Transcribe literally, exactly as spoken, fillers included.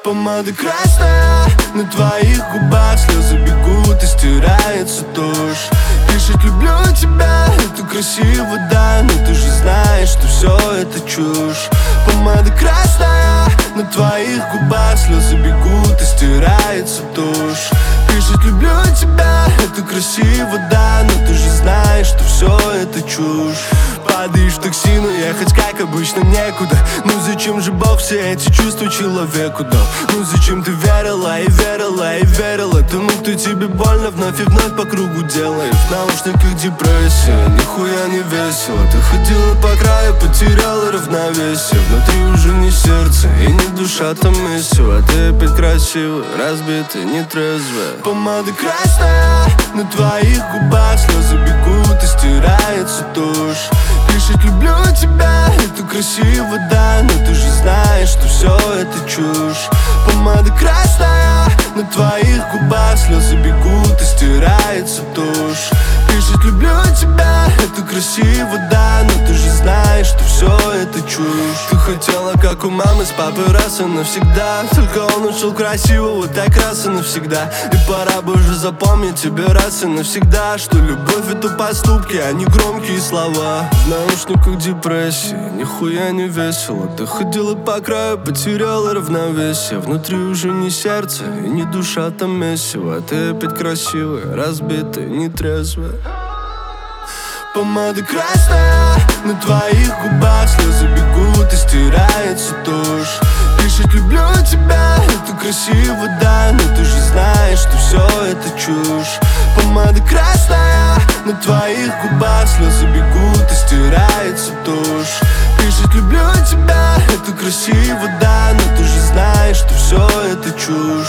Помада красная, на твоих губах слезы бегут и стирается тушь. Пишет: люблю тебя, это красиво, да, но ты же знаешь, что все это чушь. Помада красная, на твоих губах слезы бегут и стирается тушь. Пишет: люблю тебя, это красиво, да, но ты же знаешь, что все это чушь. Падаешь в такси, но ехать как обычно некуда. Ну зачем же Бог все эти чувства человеку дал? Ну зачем ты верила и верила и верила тому, кто тебе больно вновь и вновь по кругу делает? В наушниках депрессия, нихуя не весело. Ты ходила по краю, потеряла равновесие. Внутри уже не сердце и не душа, там месиво. Ты опять красивая, разбитая, нетрезвая. Помада красная, на твоих губах слезы бегут и стирается тушь. Пишет: люблю тебя, это красиво, да, но ты же знаешь, что все это чушь. Помада красная, на твоих губах слезы бегут и стирается тушь. Пишет: люблю тебя, это красиво, да, но ты же знаешь, что все это чушь. Ты хотела, как у мамы с папой, раз и навсегда. Только он ушел красиво, вот так раз и навсегда. И пора бы уже запомнить тебе раз и навсегда, что любовь — это поступки, а не громкие слова. В наушниках депрессия, нихуя не весело. Ты ходила по краю, потеряла равновесие. Внутри уже не сердце и не душа, там месиво. Ты опять красивая, разбитая, нетрезвая. Помада красная, на твоих губах слезы бегут и стирается тушь. Пишет: люблю тебя, это красиво, да, но ты же знаешь, что все это чушь. Помада красная, на твоих губах слезы бегут и стирается тушь. Пишет: люблю тебя, это красиво, да, но ты же знаешь, что все это чушь.